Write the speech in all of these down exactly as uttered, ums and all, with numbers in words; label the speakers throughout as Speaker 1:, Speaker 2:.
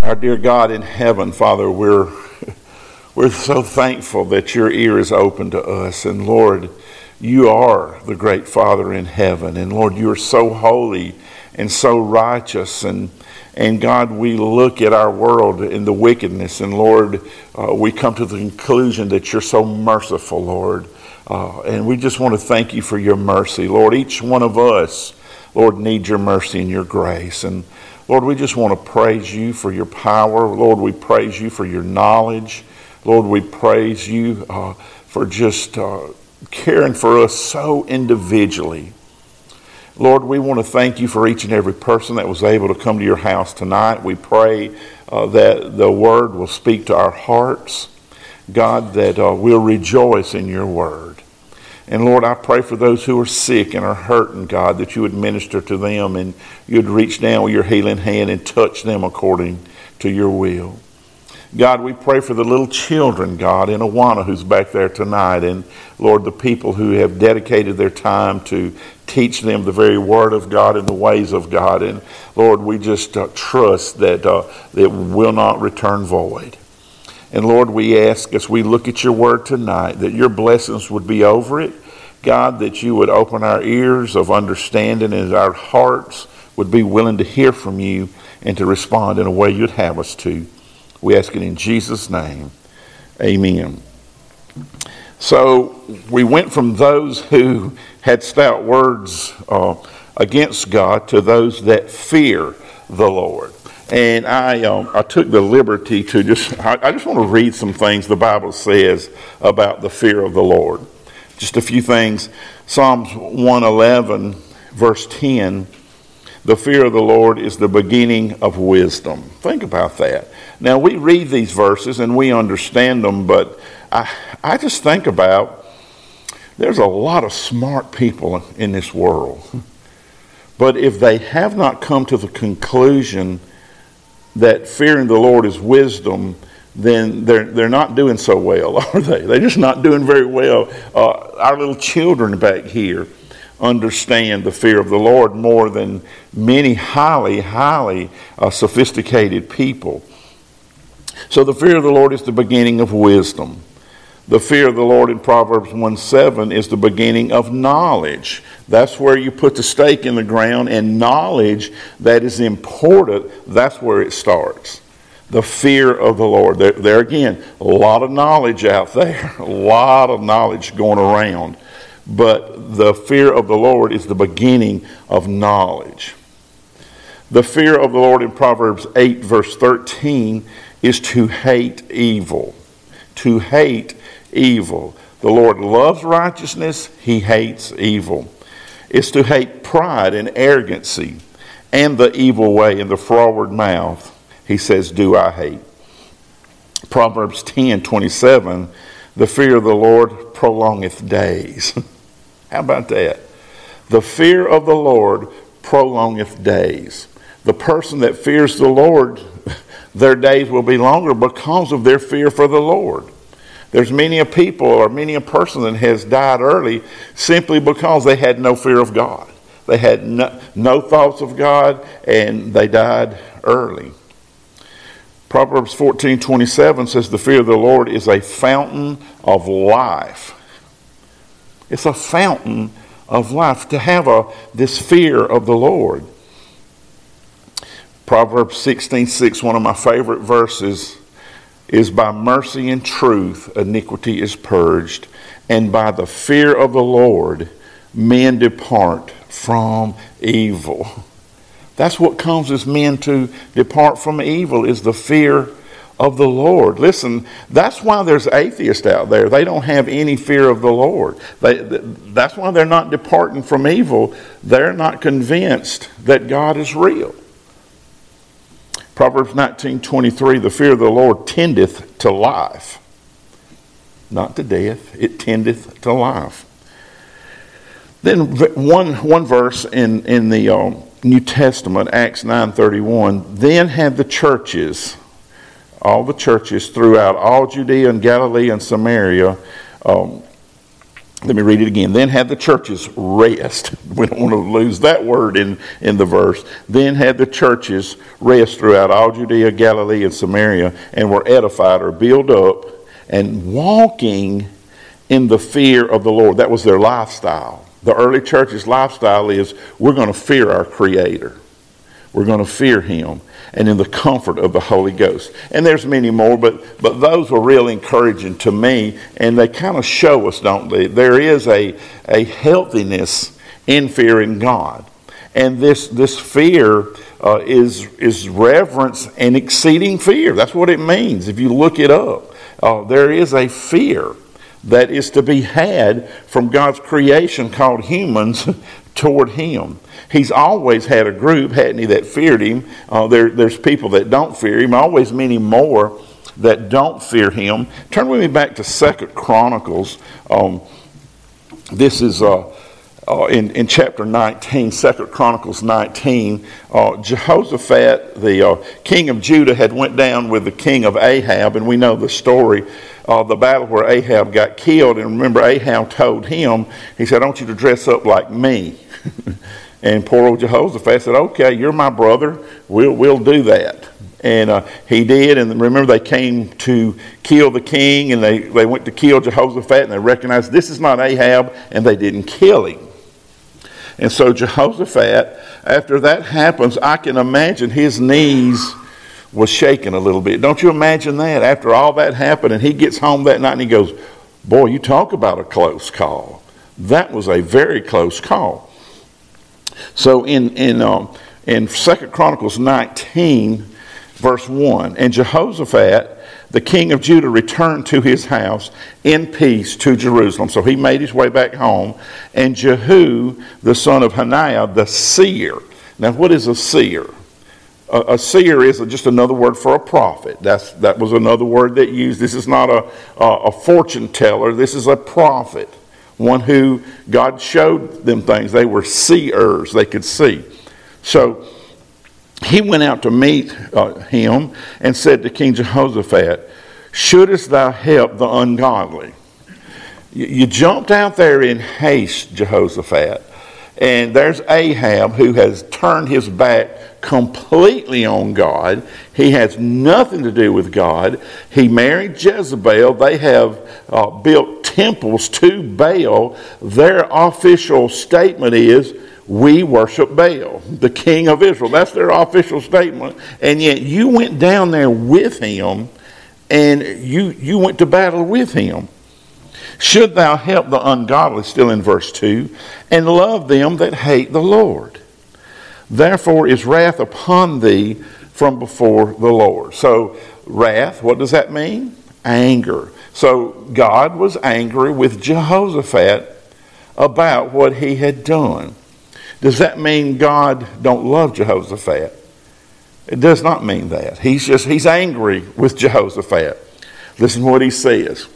Speaker 1: Our dear God in heaven, Father, we're we're so thankful that your ear is open to us. And Lord, you are the great Father in heaven. And Lord, you are so holy and so righteous. And and God, we look at our world in the wickedness. And Lord, uh, we come to the conclusion that you're so merciful, Lord. Uh, and we just want to thank you for your mercy. Lord, each one of us, Lord, needs your mercy and your grace. And Lord, we just want to praise you for your power. Lord, we praise you for your knowledge. Lord, we praise you uh, for just uh, caring for us so individually. Lord, we want to thank you for each and every person that was able to come to your house tonight. We pray uh, that the word will speak to our hearts. God, that uh, we'll rejoice in your word. And Lord, I pray for those who are sick and are hurting, God, that you would minister to them and you'd reach down with your healing hand and touch them according to your will. God, we pray for the little children, God, in Awana who's back there tonight. And Lord, the people who have dedicated their time to teach them the very word of God and the ways of God. And Lord, we just uh, trust that uh, it will not return void. And Lord, we ask as we look at your word tonight that your blessings would be over it. God, that you would open our ears of understanding and our hearts would be willing to hear from you and to respond in a way you'd have us to. We ask it in Jesus' name. Amen. So we went from those who had stout words uh, against God to those that fear the Lord. And I um, I took the liberty to just, I, I just want to read some things the Bible says about the fear of the Lord. Just a few things. Psalms one eleven, verse ten, the fear of the Lord is the beginning of wisdom. Think about that. Now, we read these verses and we understand them, but I, I just think about, there's a lot of smart people in this world. But if they have not come to the conclusion that fearing the Lord is wisdom, then they're they're not doing so well, are they? They're just not doing very well. Uh, our little children back here understand the fear of the Lord more than many highly, highly uh, sophisticated people. So the fear of the Lord is the beginning of wisdom. The fear of the Lord in Proverbs one seven is the beginning of knowledge. That's where you put the stake in the ground, and knowledge that is important, that's where it starts. The fear of the Lord. There, there again, a lot of knowledge out there, a lot of knowledge going around. But the fear of the Lord is the beginning of knowledge. The fear of the Lord in Proverbs eight, verse thirteen is to hate evil. To hate evil. The Lord loves righteousness, he hates evil. It's to hate pride and arrogancy and the evil way and the froward mouth. He says, do I hate. Proverbs ten twenty-seven, the fear of the Lord prolongeth days. How about that? The fear of the Lord prolongeth days. The person that fears the Lord, their days will be longer because of their fear for the Lord. There's many a people or many a person that has died early simply because they had no fear of God. They had no, no thoughts of God, and they died early. Proverbs fourteen twenty-seven says the fear of the Lord is a fountain of life. It's a fountain of life to have a, this fear of the Lord. Proverbs sixteen six, one of my favorite verses, is by mercy and truth iniquity is purged, and by the fear of the Lord men depart from evil. That's what causes men to depart from evil, is the fear of the Lord. Listen, that's why there's atheists out there. They don't have any fear of the Lord. They, that's why they're not departing from evil. They're not convinced that God is real. Proverbs nineteen twenty-three, the fear of the Lord tendeth to life. Not to death, it tendeth to life. Then one one verse in, in the uh, New Testament, Acts nine thirty-one, then had the churches, all the churches throughout all Judea and Galilee and Samaria, um, Let me read it again. Then had the churches rest. We don't want to lose that word in, in the verse. Then had the churches rest throughout all Judea, Galilee, and Samaria, and were edified or built up and walking in the fear of the Lord. That was their lifestyle. The early church's lifestyle is, we're going to fear our Creator. We're going to fear Him, and in the comfort of the Holy Ghost. And there's many more, but but those were real encouraging to me, and they kind of show us, don't they? There is a, a healthiness in fearing God. And this this fear uh, is, is reverence and exceeding fear. That's what it means if you look it up. Uh, there is a fear that is to be had from God's creation called humans toward Him. He's always had a group, hadn't He, that feared Him. Uh, there, there's people that don't fear Him, always many more that don't fear Him. Turn with me back to Second Chronicles. Um, this is uh, uh, in, in chapter nineteen, Second Chronicles nineteen. Uh, Jehoshaphat, the uh, king of Judah, had went down with the king of Ahab, and we know the story. Uh, the battle where Ahab got killed, and remember Ahab told him, he said, I want you to dress up like me. And poor old Jehoshaphat said, okay, you're my brother, we'll we'll do that. And uh, he did, and remember they came to kill the king, and they, they went to kill Jehoshaphat, and they recognized this is not Ahab, and they didn't kill him. And so Jehoshaphat, after that happens, I can imagine his knees was shaking a little bit. Don't you imagine that? After all that happened, and he gets home that night and he goes, boy, you talk about a close call. That was a very close call. So in in um, in Second Chronicles nineteen, verse one, and Jehoshaphat, the king of Judah, returned to his house in peace to Jerusalem. So he made his way back home. And Jehu, the son of Hananiah, the seer. Now, what is a seer? A, a seer is just another word for a prophet. That's that was another word that used. This is not a a, a fortune teller. This is a prophet. One who God showed them things. They were seers. They could see. So he went out to meet uh, him and said to King Jehoshaphat, shouldest thou help the ungodly? You, you jumped out there in haste, Jehoshaphat. And there's Ahab who has turned his back completely on God. He has nothing to do with God. He married Jezebel. They have uh, built temples to Baal. Their official statement is, we worship Baal, the king of Israel. That's their official statement. And yet you went down there with him, and you, you went to battle with him. Should thou help the ungodly, still in verse two, and love them that hate the Lord? Therefore is wrath upon thee from before the Lord. So wrath, what does that mean? Anger. So God was angry with Jehoshaphat about what he had done. Does that mean God don't love Jehoshaphat? It does not mean that. He's just, he's angry with Jehoshaphat. Listen to what he says.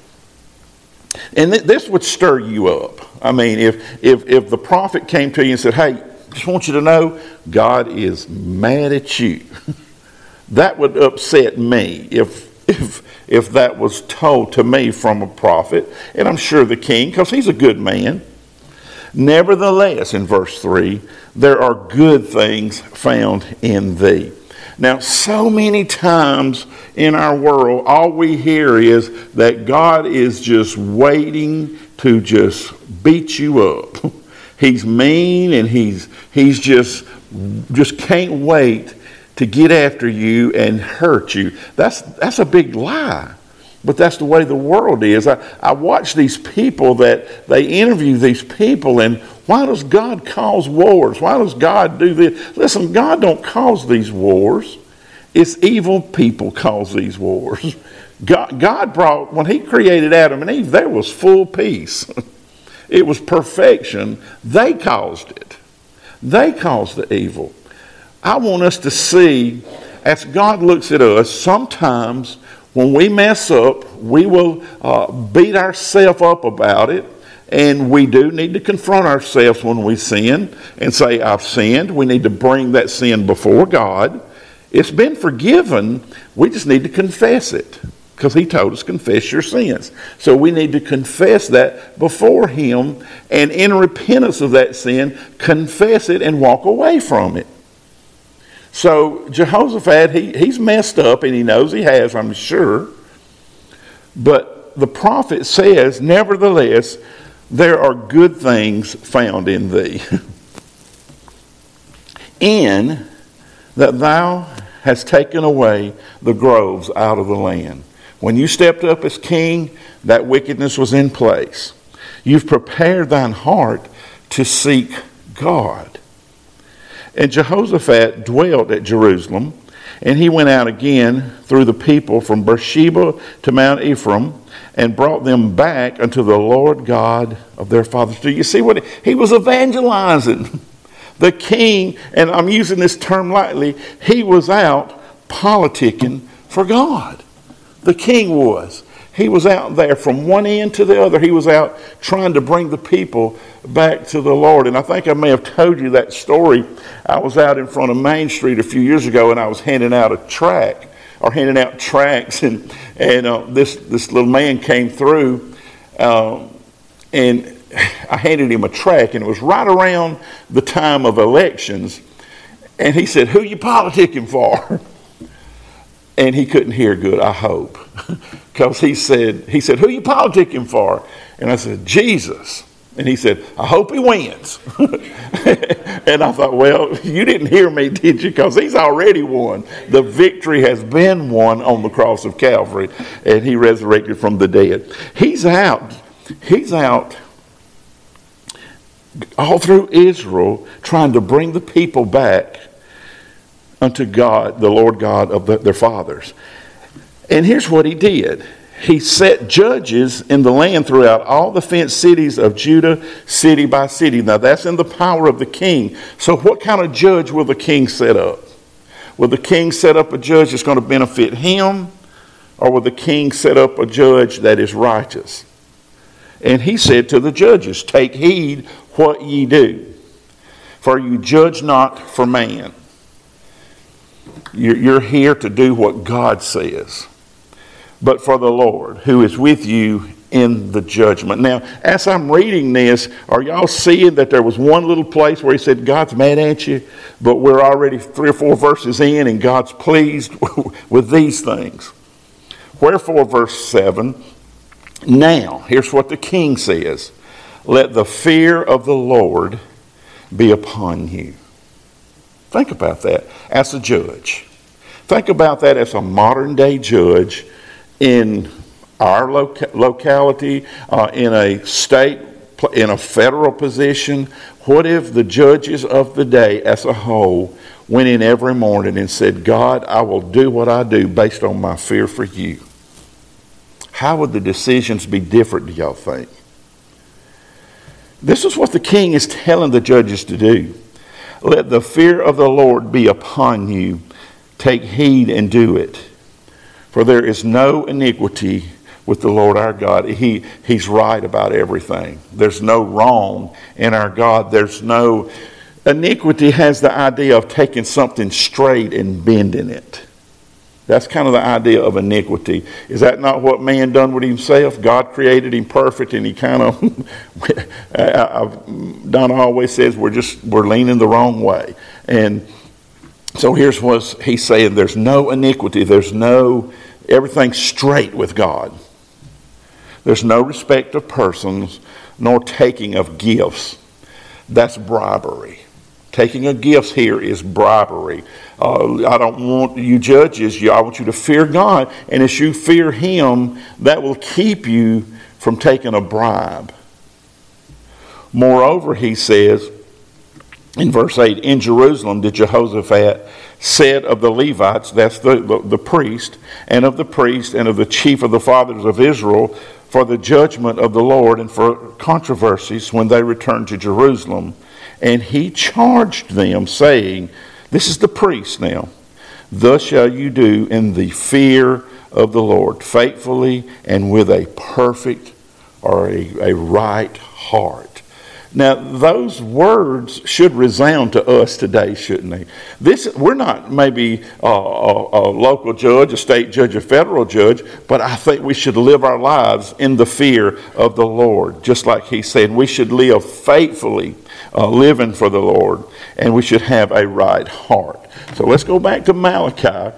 Speaker 1: And th- this would stir you up. I mean, if, if, if the prophet came to you and said, hey, just want you to know, God is mad at you. That would upset me if, if, if that was told to me from a prophet. And I'm sure the king, because he's a good man. Nevertheless, in verse three, there are good things found in thee. Now, so many times in our world, all we hear is that God is just waiting to just beat you up. He's mean, and he's he's just just can't wait to get after you and hurt you. That's that's a big lie. But that's the way the world is. I, I watch these people that they interview these people, and why does God cause wars? Why does God do this? Listen, God don't cause these wars. It's evil people cause these wars. God, God brought, when he created Adam and Eve, there was full peace. It was perfection. They caused it. They caused the evil. I want us to see, as God looks at us, sometimes when we mess up, we will uh, beat ourselves up about it. And we do need to confront ourselves when we sin and say, I've sinned. We need to bring that sin before God. It's been forgiven. We just need to confess it. because he told us, confess your sins. So we need to confess that before him, and in repentance of that sin, confess it and walk away from it. So Jehoshaphat, he, he's messed up, and he knows he has, I'm sure. But the prophet says, nevertheless, there are good things found in thee. In that thou hast taken away the groves out of the land. When you stepped up as king, that wickedness was in place. You've prepared thine heart to seek God. And Jehoshaphat dwelt at Jerusalem, and he went out again through the people from Beersheba to Mount Ephraim, and brought them back unto the Lord God of their fathers. Do you see what he, he was evangelizing? The king, and I'm using this term lightly, he was out politicking for God. The king was. He was out there from one end to the other. He was out trying to bring the people back to the Lord. And I think I may have told you that story. I was out in front of Main Street a few years ago, and I was handing out a tract, or handing out tracts, and and uh, this this little man came through, um, and I handed him a tract, and it was right around the time of elections, and he said, "Who you politicking for?" And he couldn't hear good, I hope, because he said, he said, "Who you politicking for?" And I said, "Jesus." And he said, "I hope he wins." And I thought, well, you didn't hear me, did you? Because he's already won. The victory has been won on the cross of Calvary, and he resurrected from the dead. He's out. He's out all through Israel trying to bring the people back unto God, the Lord God of the, their fathers. And here's what he did. He set judges in the land throughout all the fenced cities of Judah, city by city. Now that's in the power of the king. So what kind of judge will the king set up? Will the king set up a judge that's going to benefit him? Or will the king set up a judge that is righteous? And he said to the judges, "Take heed what ye do, for you judge not for man." You're here to do what God says, but for the Lord who is with you in the judgment. Now, as I'm reading this, are y'all seeing that there was one little place where he said, God's mad at you, but we're already three or four verses in and God's pleased with these things? Wherefore, verse seven, now, here's what the king says, let the fear of the Lord be upon you. Think about that as a judge. Think about that as a modern day judge in our loca- locality, uh, in a state, in a federal position. What if the judges of the day as a whole went in every morning and said, God, I will do what I do based on my fear for you? How would the decisions be different, do y'all think? This is what the king is telling the judges to do. Let the fear of the Lord be upon you. Take heed and do it. For there is no iniquity with the Lord our God. He, he's right about everything. There's no wrong in our God. There's no... Iniquity has the idea of taking something straight and bending it. That's kind of the idea of iniquity. Is that not what man done with himself? God created him perfect, and he kind of, Donna always says, we're just, we're leaning the wrong way. And so here's what he's saying. There's no iniquity. There's no, everything's straight with God. There's no respect of persons, nor taking of gifts. That's bribery. Taking of gifts here is bribery. Uh, I don't want you judges, you, I want you to fear God. And as you fear Him, that will keep you from taking a bribe. Moreover, he says in verse eight, in Jerusalem did Jehoshaphat said of the Levites, that's the, the, the priest, and of the priest and of the chief of the fathers of Israel, for the judgment of the Lord and for controversies when they returned to Jerusalem. And he charged them, saying, this is the priest now, thus shall you do in the fear of the Lord, faithfully and with a perfect or a, a right heart. Now, those words should resound to us today, shouldn't they? This, we're not maybe a, a, a local judge, a state judge, a federal judge, but I think we should live our lives in the fear of the Lord. Just like he said, we should live faithfully, uh, living for the Lord, and we should have a right heart. So let's go back to Malachi.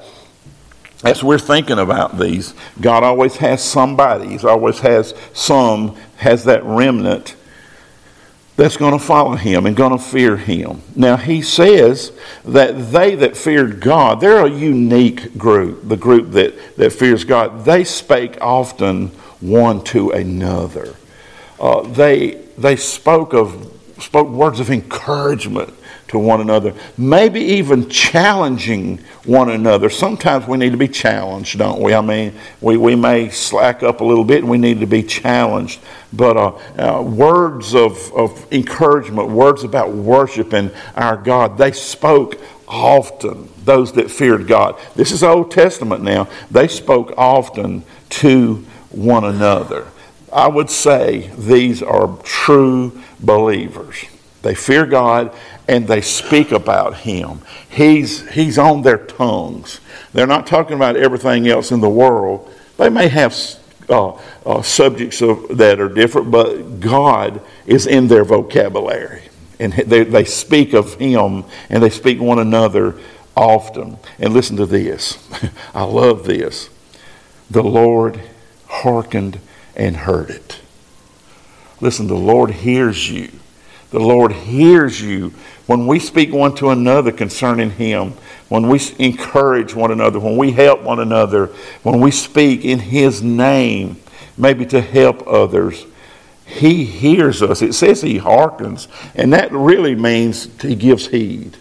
Speaker 1: As we're thinking about these, God always has somebody. He always has some, has that remnant that's going to follow him and going to fear him. Now, he says that they that feared God, they're a unique group, the group that, that fears God. They spake often one to another. Uh, they they spoke of spoke words of encouragement to one another, maybe even challenging one another. Sometimes we need to be challenged, don't we? I mean, we, we may slack up a little bit and we need to be challenged. But uh, uh, words of, of encouragement, words about worshiping our God, they spoke often, those that feared God. This is Old Testament now. They spoke often to one another. I would say these are true believers. They fear God and they speak about him. He's, he's on their tongues. They're not talking about everything else in the world. They may have uh, uh, subjects of, that are different, but God is in their vocabulary. And they, they speak of him and they speak one another often. And listen to this. I love this. The Lord hearkened and heard it. Listen, the Lord hears you. The Lord hears you when we speak one to another concerning him, when we encourage one another, when we help one another, when we speak in his name, maybe to help others. He hears us. It says he hearkens, and that really means he gives heed.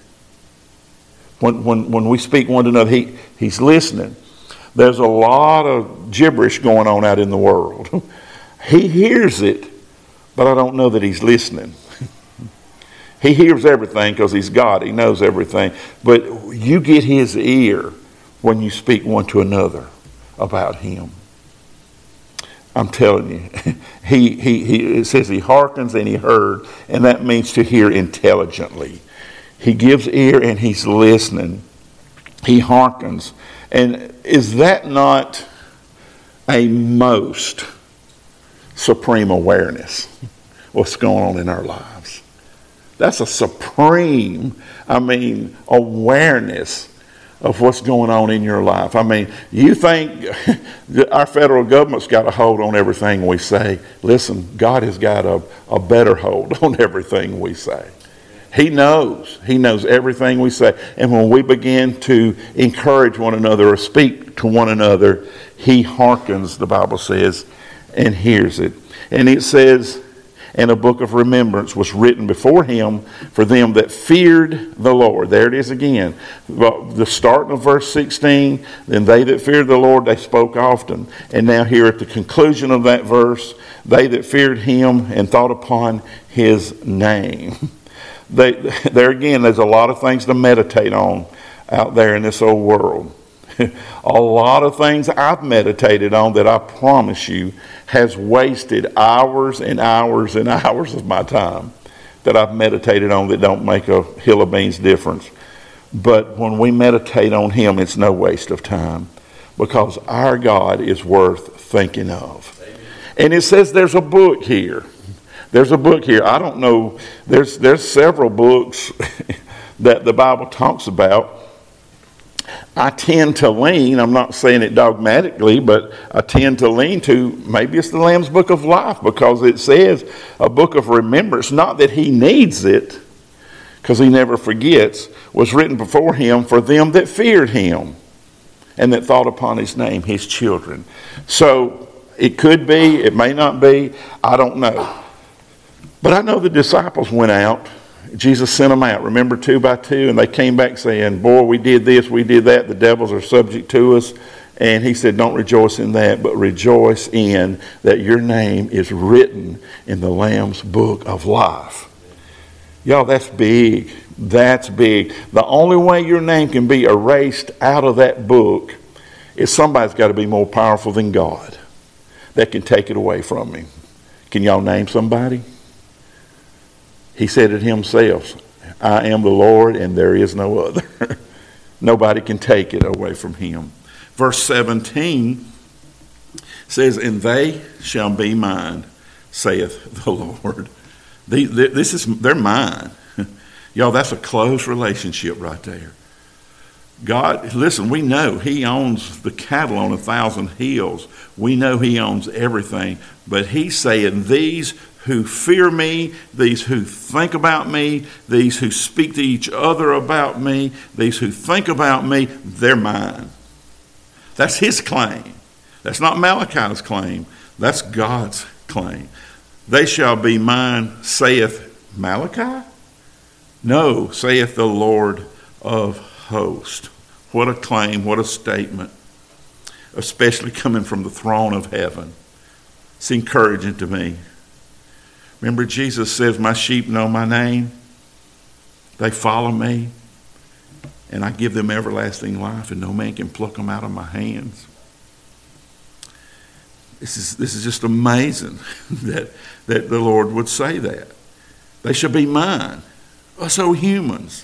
Speaker 1: When, when, when we speak one to another, he, he's listening. There's a lot of gibberish going on out in the world. He hears it, but I don't know that he's listening. He hears everything because he's God. He knows everything. But you get his ear when you speak one to another about him. I'm telling you. He, he, he, it says he hearkens and he heard, and that means to hear intelligently. He gives ear and he's listening. He hearkens. And is that not a most supreme awareness? What's going on in our lives? That's a supreme, I mean, awareness of what's going on in your life. I mean, you think our federal government's got a hold on everything we say. Listen, God has got a, a better hold on everything we say. He knows. He knows everything we say. And when we begin to encourage one another or speak to one another, he hearkens, the Bible says, and hears it. And it says, and a book of remembrance was written before him for them that feared the Lord. There it is again. The start of verse sixteen, then they that feared the Lord, they spoke often. And now here at the conclusion of that verse, they that feared him and thought upon his name. They, there again, there's a lot of things to meditate on out there in this old world. A lot of things I've meditated on that I promise you has wasted hours and hours and hours of my time that I've meditated on that don't make a hill of beans difference. But when we meditate on him, it's no waste of time because our God is worth thinking of. And it says there's a book here. There's a book here. I don't know. There's, there's several books that the Bible talks about. I tend to lean, I'm not saying it dogmatically, but I tend to lean to maybe it's the Lamb's Book of Life because it says a book of remembrance, not that he needs it, because he never forgets, was written before him for them that feared him and that thought upon his name, his children. So it could be, it may not be, I don't know. But I know the disciples went out. Jesus sent them out, remember, two by two, and they came back saying, boy, we did this, we did that, the devils are subject to us. And he said, don't rejoice in that, but rejoice in that your name is written in the Lamb's Book of Life. Y'all, that's big. That's big. The only way your name can be erased out of that book is somebody's got to be more powerful than God that can take it away from me. Can y'all name somebody? He said it himself, I am the Lord and there is no other. Nobody can take it away from him. Verse seventeen says, and they shall be mine, saith the Lord. The, the, this is, they're mine. Y'all, that's a close relationship right there. God, listen, we know he owns the cattle on a thousand hills. We know he owns everything. But he's saying, these who fear me, these who think about me, these who speak to each other about me, these who think about me, they're mine. That's his claim. That's not Malachi's claim. That's God's claim. They shall be mine, saith Malachi? No, saith the Lord of hosts. What a claim, what a statement, especially coming from the throne of heaven. It's encouraging to me. Remember, Jesus says, my sheep know my name. They follow me, and I give them everlasting life, and no man can pluck them out of my hands. This is, this is just amazing that, that the Lord would say that. They shall be mine. Us, O humans.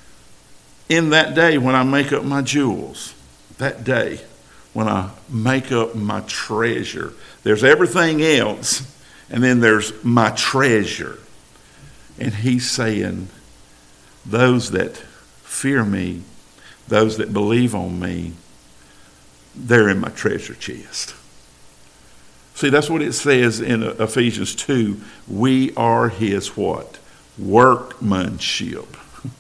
Speaker 1: In that day when I make up my jewels, that day when I make up my treasure, there's everything else, and then there's my treasure. And he's saying, those that fear me, those that believe on me, they're in my treasure chest. See, that's what it says in Ephesians two. We are his what? Workmanship.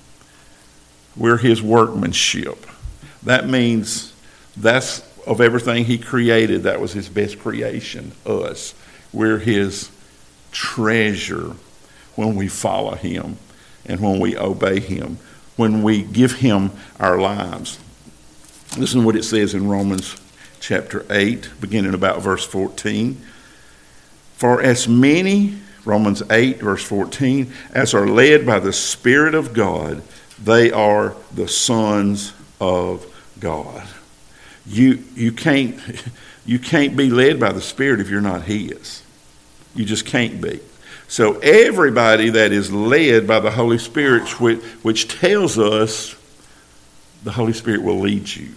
Speaker 1: We're his workmanship. That means that's of everything he created, that was his best creation, us. We're his treasure when we follow him and when we obey him, when we give him our lives. Listen to what it says in Romans chapter eight, beginning about verse fourteen. For as many, Romans eight, verse fourteen, as are led by the Spirit of God, they are the sons of God. You you can't you can't be led by the Spirit if you're not his. You just can't be. So everybody that is led by the Holy Spirit, which, which tells us the Holy Spirit will lead you.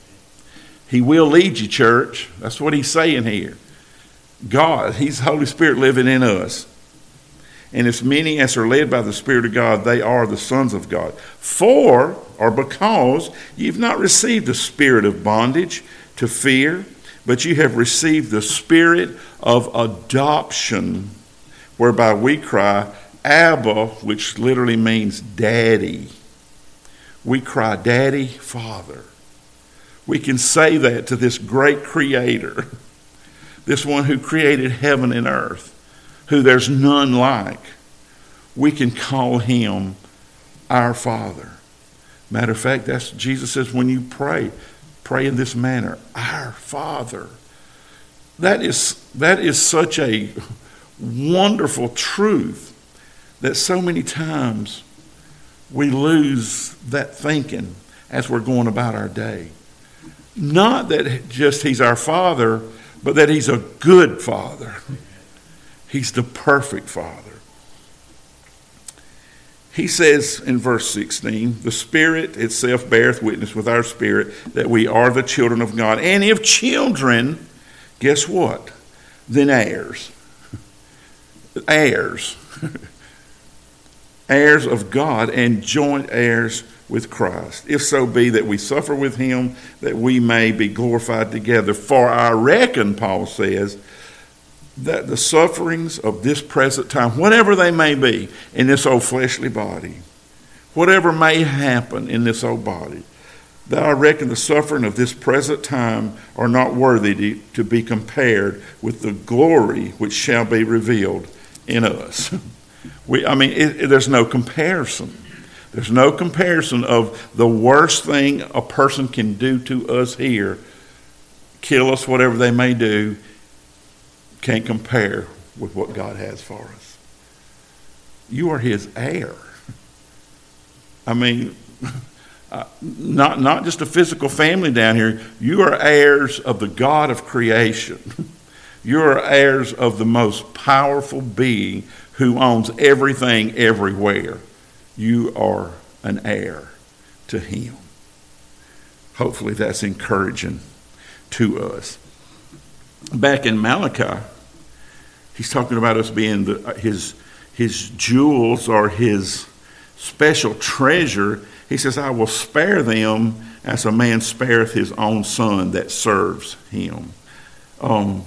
Speaker 1: He will lead you, church. That's what he's saying here. God, he's the Holy Spirit living in us. And as many as are led by the Spirit of God, they are the sons of God. For, or because, you've not received the spirit of bondage to fear, but you have received the spirit of adoption, whereby we cry, Abba, which literally means daddy. We cry, Daddy, Father. We can say that to this great creator, this one who created heaven and earth, who there's none like. We can call him our Father. Matter of fact, that's Jesus says when you pray, pray in this manner, our Father. That is, that is such a wonderful truth that so many times we lose that thinking as we're going about our day. Not that just he's our Father, but that he's a good Father. He's the perfect Father. He says in verse sixteen, the Spirit itself beareth witness with our spirit that we are the children of God. And if children, guess what? Then heirs. Heirs. Heirs of God and joint heirs with Christ. If so be that we suffer with him, that we may be glorified together. For I reckon, Paul says, that the sufferings of this present time, whatever they may be in this old fleshly body, whatever may happen in this old body, that I reckon the suffering of this present time are not worthy to, to be compared with the glory which shall be revealed in us. We, I mean, it, it, there's no comparison. There's no comparison of the worst thing a person can do to us here, kill us, whatever they may do, can't compare with what God has for us. You are his heir. I mean, uh, not, not just a physical family down here. You are heirs of the God of creation. You are heirs of the most powerful being who owns everything everywhere. You are an heir to him. Hopefully that's encouraging to us. Back in Malachi, he's talking about us being the, his, his jewels or his special treasure. He says, I will spare them as a man spareth his own son that serves him. Um,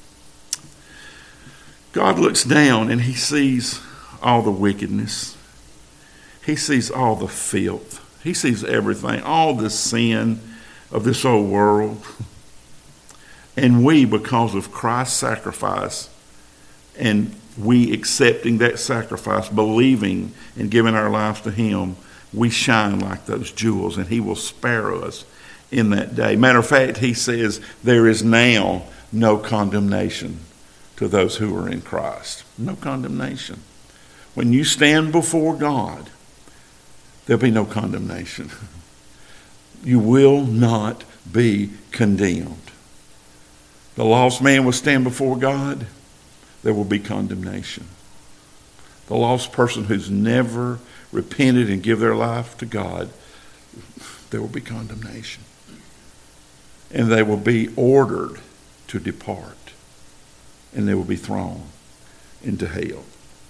Speaker 1: God looks down and he sees all the wickedness. He sees all the filth. He sees everything, all the sin of this old world. And we, because of Christ's sacrifice, and we accepting that sacrifice, believing and giving our lives to him, we shine like those jewels, and he will spare us in that day. Matter of fact, he says there is now no condemnation to those who are in Christ. No condemnation. When you stand before God, there'll be no condemnation. You will not be condemned. The lost man will stand before God. There will be condemnation. The lost person who's never repented and give their life to God, there will be condemnation. And they will be ordered to depart. And they will be thrown into hell.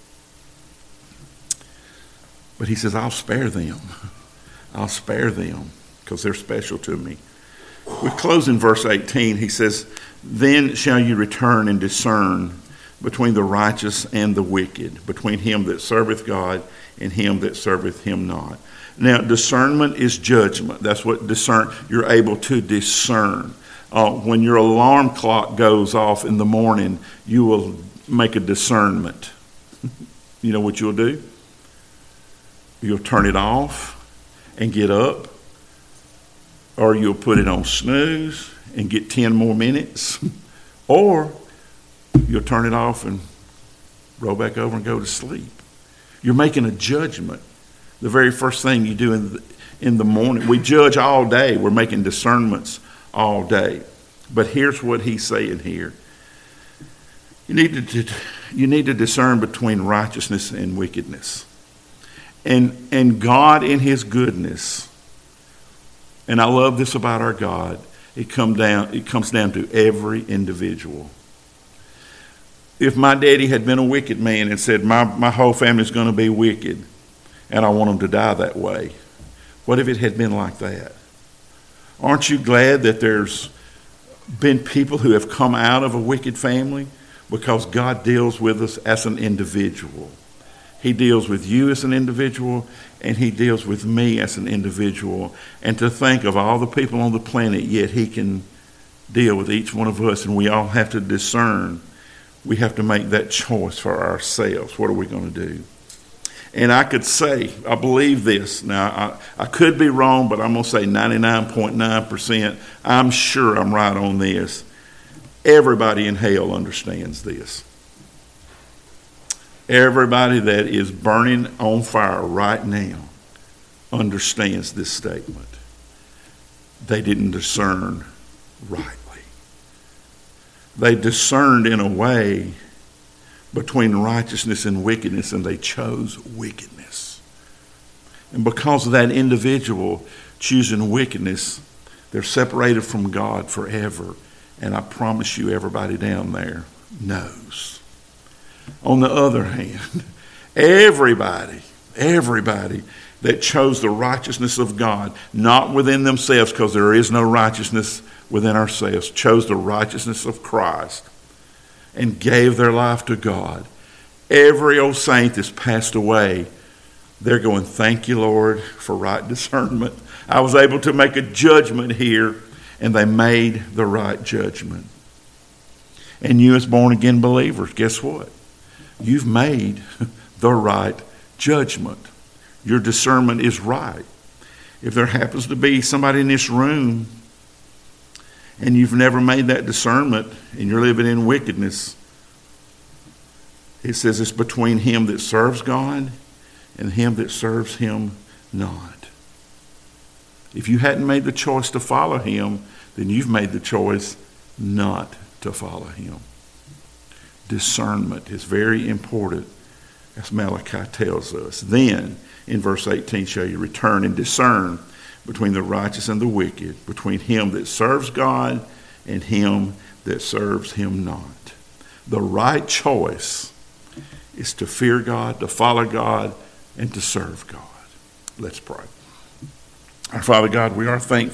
Speaker 1: But he says, I'll spare them. I'll spare them because they're special to me. We close in verse eighteen. He says, then shall you return and discern between the righteous and the wicked, between him that serveth God and him that serveth him not. Now, discernment is judgment. That's what discern. You're able to discern. Uh, when your alarm clock goes off in the morning, you will make a discernment. You know what you'll do? You'll turn it off and get up, or you'll put it on snooze and get ten more minutes, or you'll turn it off and roll back over and go to sleep. You're making a judgment. The very first thing you do in the, in the morning. We judge all day. We're making discernments all day. But here's what he's saying here. You need to, you need to discern between righteousness and wickedness. And, and God in his goodness, and I love this about our God, it, come down, it comes down to every individual. If my daddy had been a wicked man and said, my, my whole family's going to be wicked, and I want them to die that way, what if it had been like that? Aren't you glad that there's been people who have come out of a wicked family? Because God deals with us as an individual. He deals with you as an individual, and he deals with me as an individual. And to think of all the people on the planet, yet he can deal with each one of us, and we all have to discern. We have to make that choice for ourselves. What are we going to do? And I could say, I believe this. Now, I, I could be wrong, but I'm going to say ninety-nine point nine percent. I'm sure I'm right on this. Everybody in hell understands this. Everybody that is burning on fire right now understands this statement. They didn't discern rightly. They discerned in a way between righteousness and wickedness, and they chose wickedness. And because of that individual choosing wickedness, they're separated from God forever. And I promise you, everybody down there knows. On the other hand, everybody, everybody that chose the righteousness of God, not within themselves, because there is no righteousness within ourselves, chose the righteousness of Christ and gave their life to God. Every old saint that's passed away, they're going, thank you, Lord, for right discernment. I was able to make a judgment here, and they made the right judgment. And you as born-again believers, guess what? You've made the right judgment. Your discernment is right. If there happens to be somebody in this room and you've never made that discernment and you're living in wickedness, it says it's between him that serves God and him that serves him not. If you hadn't made the choice to follow him, then you've made the choice not to follow him. Discernment is very important as Malachi tells us. Then, in verse eighteen, shall you return and discern between the righteous and the wicked, between him that serves God and him that serves him not. The right choice is to fear God, to follow God, and to serve God. Let's pray. Our Father God, we are thankful